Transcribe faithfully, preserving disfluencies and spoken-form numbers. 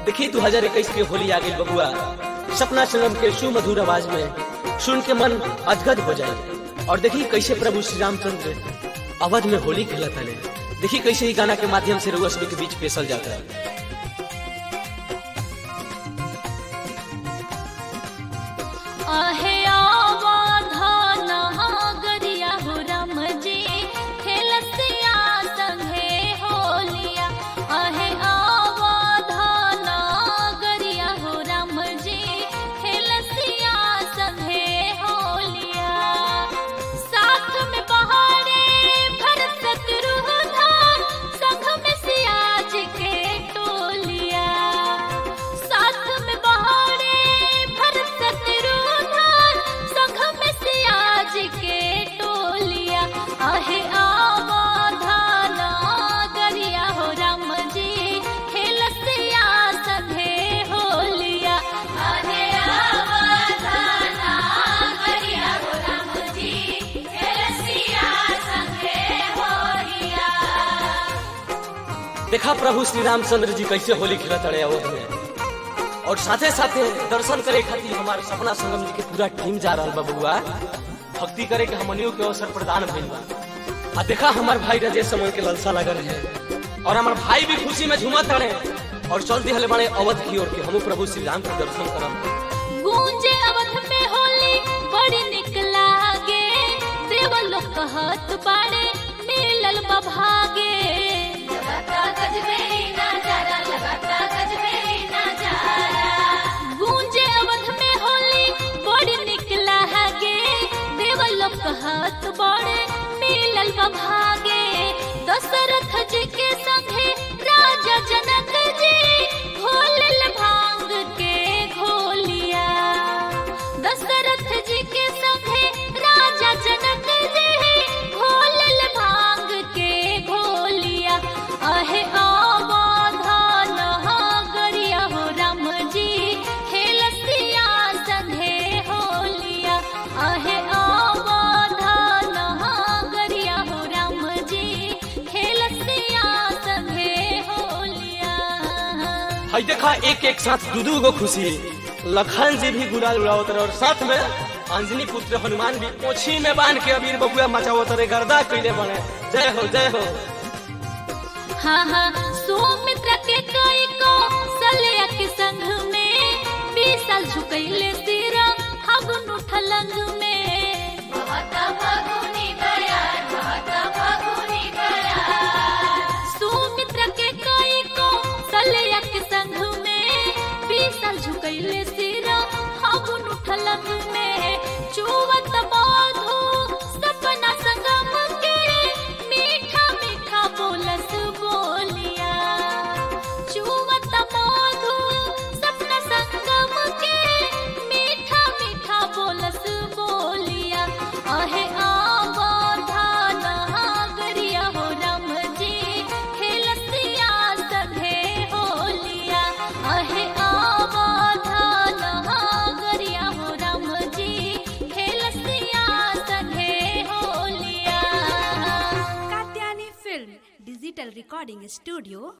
देखी दो हजार इक्कीस के होली आ गई बबुआ, सपना संगम के सुमधुर आवाज में सुन के मन अधगद हो जाए। और देखी कैसे प्रभु श्री रामचंद्र अवध में होली खेलत है। देखी कैसे ही गाना के माध्यम से रउआ सभी के बीच पेशल जाता है। आहे आवाधान गरिया हो राम जी खेलसिया संगे होलिया। आहे आवाधान गरिया हो राम जी खेलसिया संगे होलिया। साथ में बहारे भरत शत्रुघ्न संग में सियाज के टोलिया। साथ में बहारे भरत शत्रुघ्न संग में सियाज के टोलिया। आहे आवाधान गरिया हो राम जी खेलसिया संगे होलिया। आहे आवाधान गरिया हो राम जी खेलसिया संगे होलिया। देखा प्रभु श्री रामचंद्र जी कैसे होली खेलत रहे अवध में। और साथे साथे दर्शन करे खातिर हमारे सपना संगम जी के पूरा टीम जा रहा बबुआ। भक्ति करे के हमनियों के अवसर प्रदान भइल बा। आ देखा हमार भाई राजेश समय के ललसा लगल है और हमार भाई भी खुशी में झूमत रहे और चल दिहले बड़े अवध की ओर के हम प्रभु श्री राम के दर्शन करब। गूंजे अवध में होली बड़ी निक लागे। देवलोक कहत बाड़े मिलल बा भागे। लगाता गजबे नजारा, लगाता गजबे नजारा। गूंजे अवध में होली बड़ी निक लागे। देवलोक कहत बाड़े मिलल बा भागे। दशरथ जी के संगे राजा जनक जी घोलल भांग के घोलिया। दशरथ जी के संगे राजा जनक जी घोलल भांग के घोलिया। आहे आवाधान गरिया हो राम जी खेलसिया संगे होलिया। आहे आवाधान गरिया हो राम जी खेलसिया संगे होलिया। हई देखा एक एक साथ दू दू गो खुशी। लखन जी भी गुलाल उड़ावत रहे और साथ में अंजनी पुत्र हनुमान भी पोछी में बांध के अबीर बबुआ मचावत रहे, गर्दा कैले बने। जय हो जय हो। हाँ हाँ सुमित्रा के कई को सलिया के संग में बीस साल झुकैले सिरा हगुन उठलंग में। बहुत फगुनी बयार, बहुत फगुनी बयार। सुमित्रा के कई को सलिया के संग में बीस साल झुकैले सिरा हगुन उठलंग में। चुवत बाधो सपना संगम के मीठा मीठा बोलस बोलिया। चुवत बाधो सपना संगम के मीठा मीठा बोलस बोलिया। आहे आवाधान गरिया हो राम जी खेलसिया संगे होलिया। आहे आवाधान गरिया हो राम जी खेलसिया संगे होलिया। Katyayani film digital recording studio